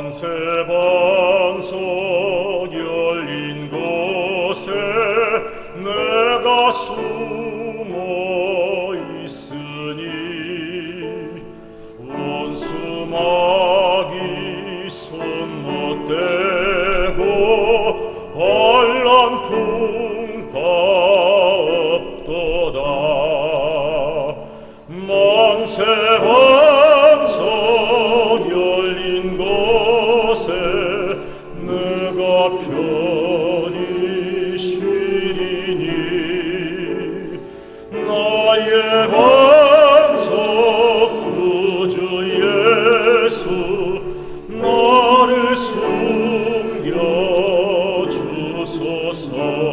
만세방석 열린 곳에 내가 숨어 있으니 원수마귀 손 못 대고 한란 풍파 없도다. 만세방석 열린 곳에 내가 편히 쉬리니 나의 반석 구주 예수 나를 숨겨주소서.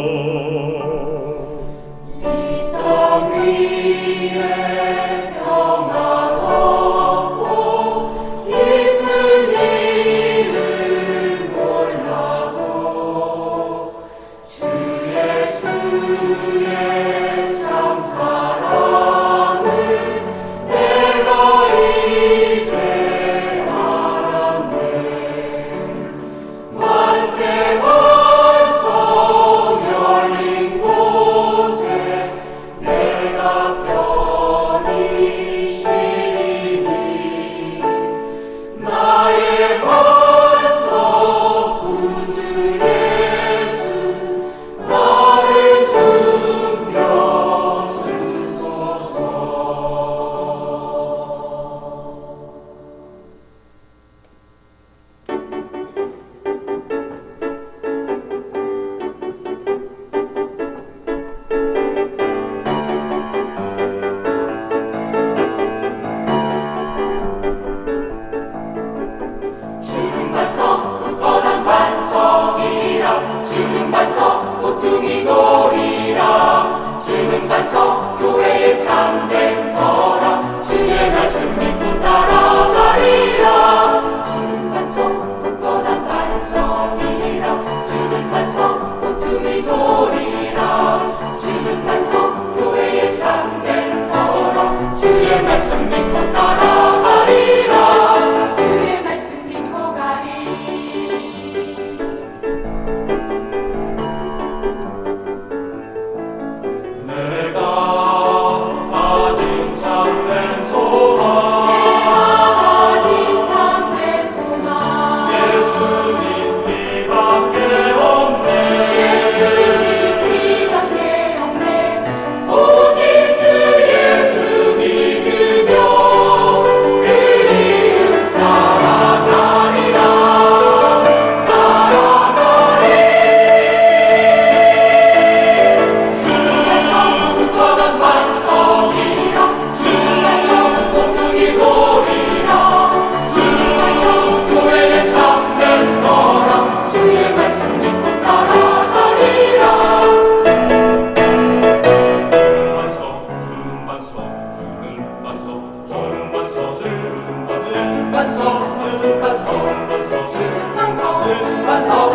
이 땅 위에 평안 없고 기쁜 일을 몰라도 주 예수의 참 사랑을 내가 이제 알았네. 만세 반석 열린 곳에 내가 편히 쉬리니 나의 반석 구주 예수 나를 숨겨주소서. 주는 반석 굳건한 반석이라 주는 반석 모퉁이 돌이라 주는 반석 교회의 참된 터라 주의 말씀 믿고 따라가리라. 주는 반석 굳건한 반석이라 주는 반석 모퉁이 돌이라 주는 반석 교회의 참된 터라 주의 말씀 믿고 따라가리라. 주의 말씀 믿고 가리. 내가 가진 참된 소망 내가 가진 참된 소망 예수님 피밖에 없네. 예수님 피밖에 없네. 오직 주 예수 믿으며 그 이름 따라가리라. 따라가리. 굳건한 반석이라 주는 반석 모퉁이 돌이라 주는 반석 교회의 참된 터라 주의 말씀 믿고 따라가리라. 주는 반석 주는 반석 주는 반석 주는 반석 주는 반석 주는 반석 주는 반석 주는 반석 주는 반석